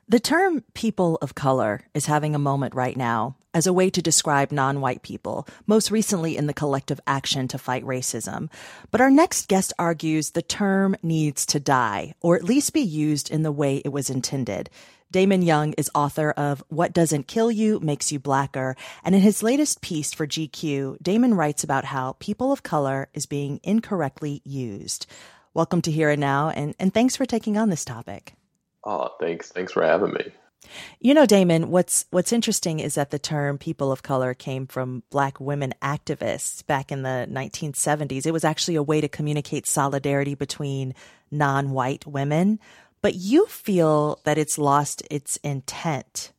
The term people of color is having a moment right now as a way to describe non-white people, most recently in the collective action to fight racism. But our next guest argues the term needs to die, or at least be used in the way it was intended. Damon Young is author of What Doesn't Kill You Makes You Blacker, and in his latest piece for GQ, Damon writes about how people of color is being incorrectly used. Welcome to Here and Now, and thanks for taking on this topic. Oh, thanks. Thanks for having me. You know, Damon, what's interesting is that the term people of color came from Black women activists back in the 1970s. It was actually a way to communicate solidarity between non-white women. But you feel that it's lost its intent,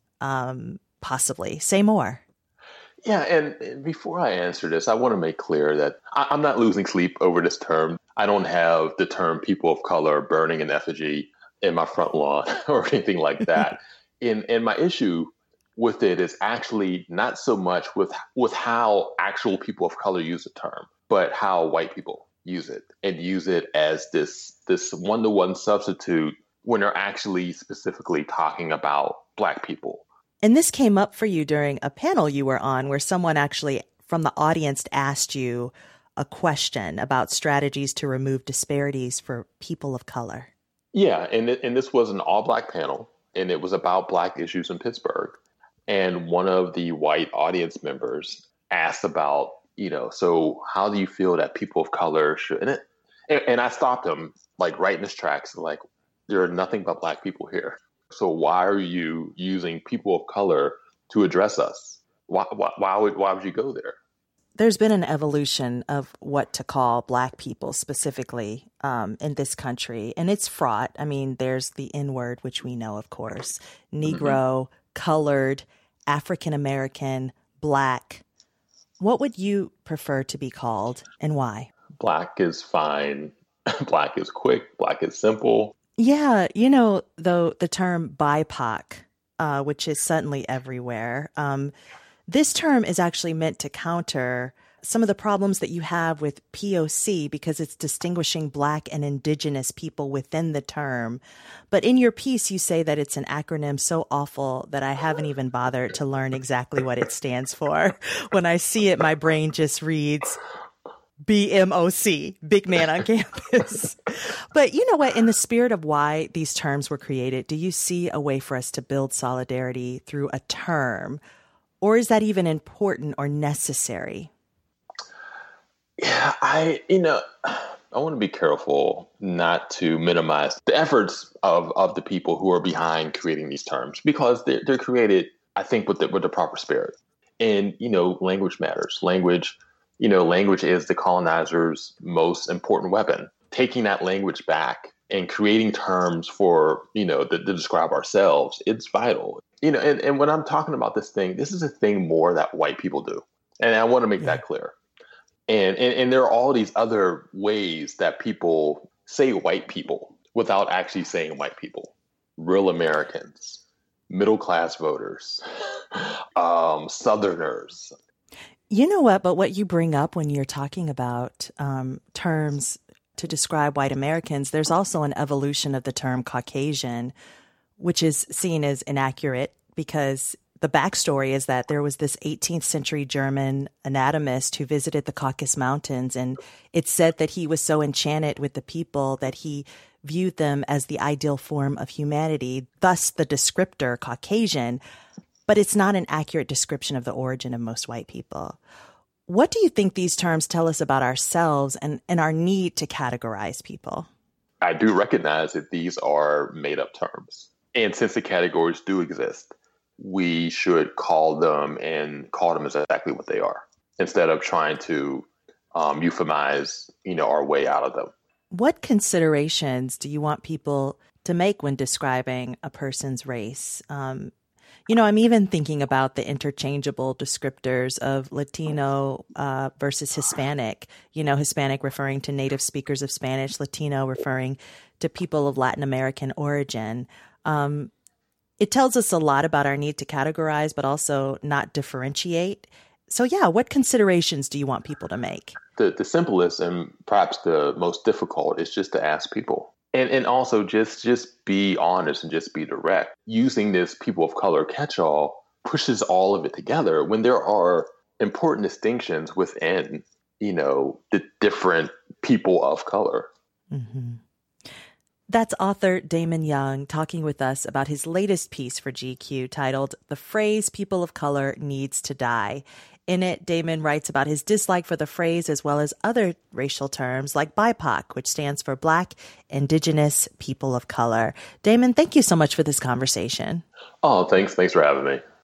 possibly. Say more. Yeah, and before I answer this, I want to make clear that I'm not losing sleep over this term. I don't have the term people of color burning in effigy in my front lawn or anything like that. And my issue with it is actually not so much with how actual people of color use the term, but how white people use it and use it as this one-to-one substitute when they're actually specifically talking about Black people. And this came up for you during a panel you were on where someone actually from the audience asked you a question about strategies to remove disparities for people of color. Yeah, and this was an all-Black panel, and it was about Black issues in Pittsburgh. And one of the white audience members asked about, so how do you feel that people of color should? And I stopped him, like, right in his tracks, like, there are nothing but Black people here. So why are you using people of color to address us? Why would you go there? There's been an evolution of what to call Black people specifically in this country, and it's fraught. I mean, there's the N-word, which we know, of course, Negro, colored, African-American, Black. What would you prefer to be called and why? Black is fine. Black is quick. Black is simple. Yeah, though the term BIPOC, which is suddenly everywhere, this term is actually meant to counter some of the problems that you have with POC because it's distinguishing Black and Indigenous people within the term. But in your piece, you say that it's an acronym so awful that I haven't even bothered to learn exactly what it stands for. When I see it, my brain just reads BMOC, big man on campus. But you know what? In the spirit of why these terms were created, do you see a way for us to build solidarity through a term? Or is that even important or necessary? Yeah, I want to be careful not to minimize the efforts of the people who are behind creating these terms because they're created, I think, with the proper spirit. And, language matters. Language is the colonizer's most important weapon. Taking that language back and creating terms for, to describe ourselves, it's vital. And when I'm talking about this is a thing more that white people do. And I want to make that clear. And there are all these other ways that people say white people without actually saying white people. Real Americans, middle-class voters, Southerners. You know what? But what you bring up when you're talking about terms to describe white Americans, there's also an evolution of the term Caucasian, which is seen as inaccurate because the backstory is that there was this 18th century German anatomist who visited the Caucasus Mountains, and it's said that he was so enchanted with the people that he viewed them as the ideal form of humanity, thus the descriptor Caucasian, but it's not an accurate description of the origin of most white people. What do you think these terms tell us about ourselves and our need to categorize people? I do recognize that these are made-up terms. And since the categories do exist, we should call them as exactly what they are, instead of trying to euphemize, our way out of them. What considerations do you want people to make when describing a person's race? I'm even thinking about the interchangeable descriptors of Latino versus Hispanic, Hispanic referring to native speakers of Spanish, Latino referring to people of Latin American origin. It tells us a lot about our need to categorize, but also not differentiate. So, what considerations do you want people to make? The simplest and perhaps the most difficult is just to ask people, And also just be honest and just be direct. Using this people of color catch-all pushes all of it together when there are important distinctions within, the different people of color. Mm-hmm. That's author Damon Young talking with us about his latest piece for GQ titled "The Phrase People of Color Needs to Die." In it, Damon writes about his dislike for the phrase as well as other racial terms like BIPOC, which stands for Black, Indigenous, People of Color. Damon, thank you so much for this conversation. Oh, thanks for having me.